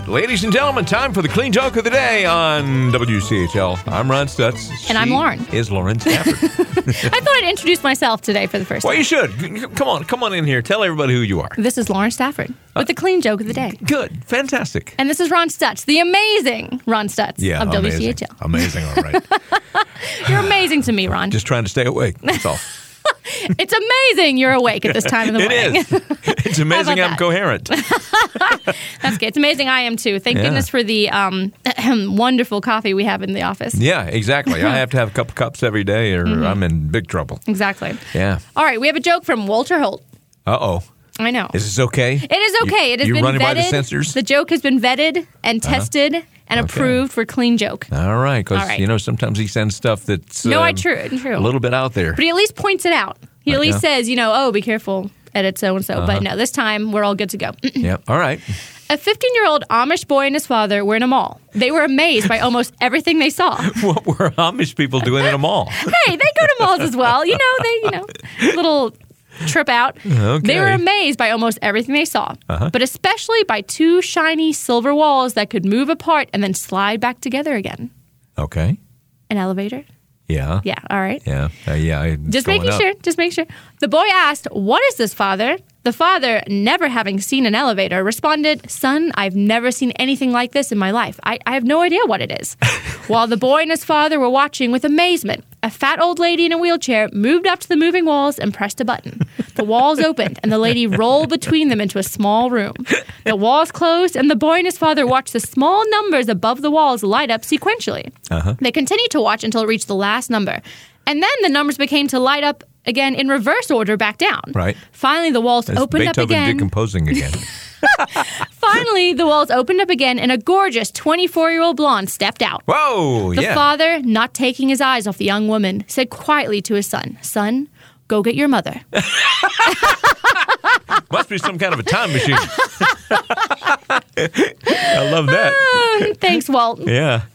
right, ladies and gentlemen, time for the clean joke of the day on WCHL. I'm Ron Stutz. And I'm Lauren. Is Lauren Stafford. I thought I'd introduce myself today for the first time. Well, you should. Come on in here. Tell everybody who you are. This is Lauren Stafford with the clean joke of the day. Good. Fantastic. And this is Ron Stutz, the amazing Ron Stutz of WCHL. Amazing, all right. You're amazing to me, Ron. Just trying to stay awake, that's all. It's amazing you're awake at this time of the morning. It is. It's amazing I'm coherent. That's good. It's amazing I am too. Thank goodness for the wonderful coffee we have in the office. Yeah, exactly. I have to have a couple cups every day or I'm in big trouble. Exactly. Yeah. All right, we have a joke from Walter Holt. Uh-oh. I know. Is this okay? It is okay. It has been running vetted. By the censors? The joke has been vetted and tested and approved for clean joke. All right, because, sometimes he sends stuff that's true. A little bit out there. But he at least points it out. He at least says, be careful, edit so-and-so. But no, this time we're all good to go. Yeah, all right. A 15-year-old Amish boy and his father were in a mall. They were amazed by almost everything they saw. What were Amish people doing in a mall? Hey, they go to malls as well. Little trip out. Okay. They were amazed by almost everything they saw, but especially by two shiny silver walls that could move apart and then slide back together again. Okay. An elevator? Yeah. Yeah, all right. Yeah. Just making sure. The boy asked, "What is this, father?" The father, never having seen an elevator, responded, "Son, I've never seen anything like this in my life. I have no idea what it is." While the boy and his father were watching with amazement, a fat old lady in a wheelchair moved up to the moving walls and pressed a button. The walls opened, and the lady rolled between them into a small room. The walls closed, and the boy and his father watched the small numbers above the walls light up sequentially. They continued to watch until it reached the last number. And then the numbers began to light up again in reverse order back down. Right. Finally, the walls opened up again. Beethoven decomposing again. Finally, the walls opened up again, and a gorgeous 24-year-old blonde stepped out. Whoa, The father, not taking his eyes off the young woman, said quietly to his son, "Son, go get your mother." Must be some kind of a time machine. I love that. Thanks, Walt. Yeah.